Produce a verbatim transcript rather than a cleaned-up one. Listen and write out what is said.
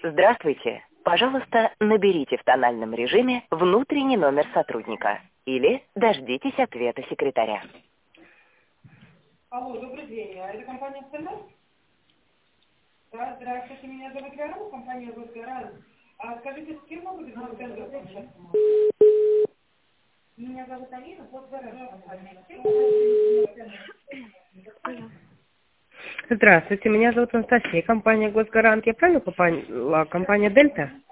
Здравствуйте. Пожалуйста, наберите в тональном режиме внутренний номер сотрудника или дождитесь ответа секретаря. Алло, добрый день. А это компания «Стендап»? Да, здравствуйте. Меня зовут Гаран, компания зовут Гаран. А скажите, с кем могу договориться? Меня зовут Алина, вот Гаран. Здравствуйте, меня зовут Анастасия, компания «Госгарант». Я правильно попала? Компания «Дельта»?